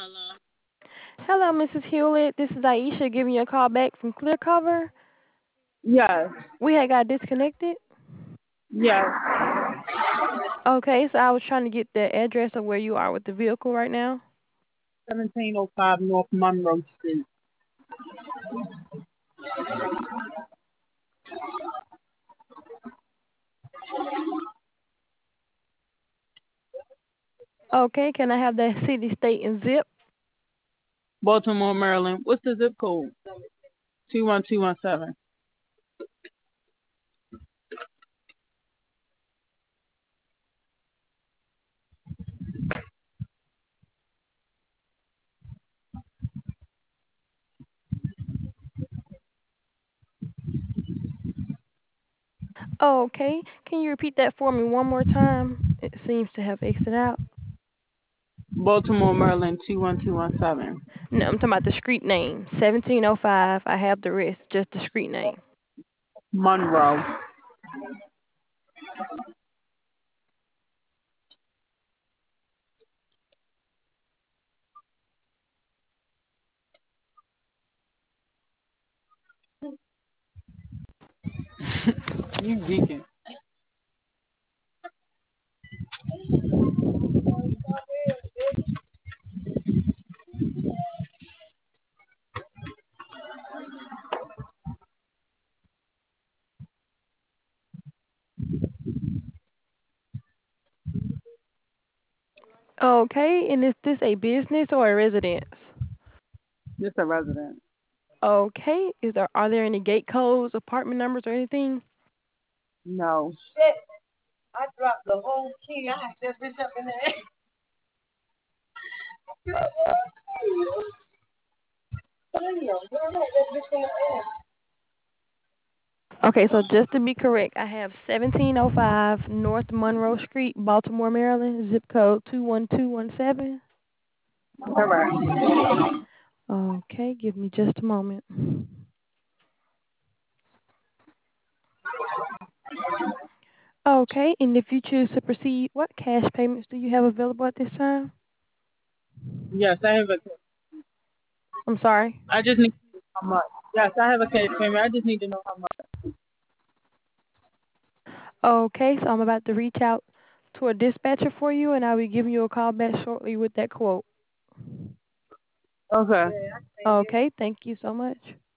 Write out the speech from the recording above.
Hello, Mrs. Hewlett. This is Aisha giving you a call back from Clear Cover. Yes, We had got disconnected. yes. Okay, so I was trying to get the address of where you are with the vehicle right now. 1705 North Monroe Street. Okay, can I have the city, state, and zip? Baltimore, Maryland. What's the zip code? 21217. Okay, can you repeat that for me one more time? It seems to have exited out. Baltimore, Maryland 21217. No, I'm talking about the street name. 1705. I have the rest, just the street name. Monroe. You geeking. Okay, and is this a business or a residence? Just a resident. Okay, are there any gate codes, apartment numbers, or anything? No. I dropped the whole key. I had that bitch up in the air. Okay, so just to be correct, I have 1705 North Monroe Street, Baltimore, Maryland, zip code 21217. Correct. Okay, give me just a moment. Okay, and if you choose to proceed, what cash payments do you have available at this time? Yes, I have a. I'm sorry. I just need to know how much. Yes, I have a cash payment. I just need to know how much. Okay, so I'm about to reach out to a dispatcher for you, and I'll be giving you a call back shortly with that quote. Okay. Okay, thank you so much.